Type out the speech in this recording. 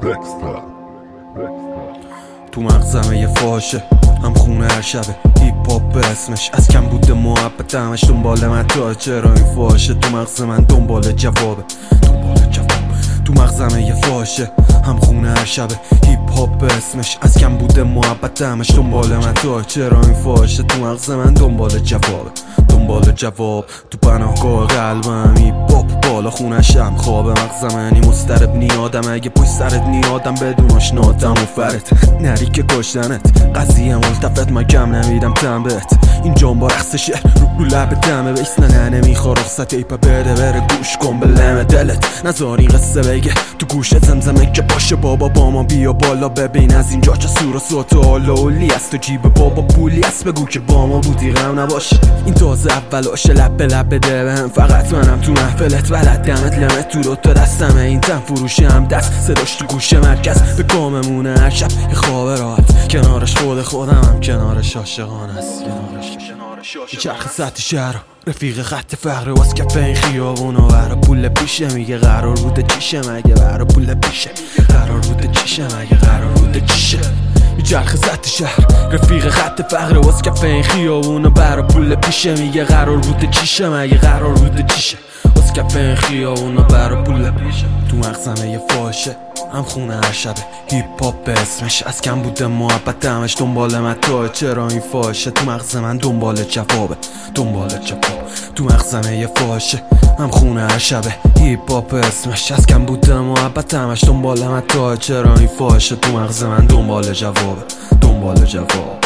تو مغزمه یه فاشه هم خونه هر شبه هیپ هاپ به اسمش از کم بوده محبت همش دنبال متاع چرا این فاشه تو مغز من دنبال جوابه تو مغزمه یه فاشه هم خونه هر شبه هیپ هاپ به اسمش از کم بوده محبت همش دنبال متاع چرا این فاشه تو مغز من دنبال جواب تو پناهگاه قلبم هیپ هاپ بالا خونشم خواب مغزم یعنی مضطرب نیادم اگه پشت سرت نیادم بدون آشناتم و فرت نری که کشتنت قضیه ملتفت من کم نمیدم تنبت این جان با رقص شهر رو لب دمه بیس نه نمیخوا رخصت ایپا بده بره گوش کن به لم دلت نذار این قصه بگه تو گوشت زمزمه که باشه بابا با ما بیا بالا ببین از اینجا چه سور و صوت و حالا اولی است تو جیب بابا پولی است بگو که با ما بودی غم نباشه این تازه اولاشه لب به لب بده بهم فقط منم تو محفلت بلد دمت لمت تو رو تا دستمه این تن فروشی هم دست صداش تو گوش مرکز به کاممونه هر شب یه خواب راحت کنارش خودم هم کنارش عاشقانه است چرخ سطح شهر رفیق خط فقر واس کف این خیابونو برا پول پیشه میگه قرار بوده چیشه مگه برا پول پیشه قرار بوده چیشه مگه قرار بوده چیشه چرخ سطح شهر رفیق خط فقر واس کف این خیابونو برا پول پیشه میگه قرار بوده چیشه مگه قرار بوده چیشه واس کف این خیابونو برا پول پیشه تو مغزمه یه فاشه هم خونه هر شبه هیپ هاپ به اسمش از کم بوده محبت همش دنبال متاع چرا این فاشه تو مغز من دنبال جواب تو مغزمه یه فاشه هم خونه هر شبه هیپ هاپ به اسمش از کم بوده محبت همش دنبال متاع چرا این فاشه تو مغز من دنبال جواب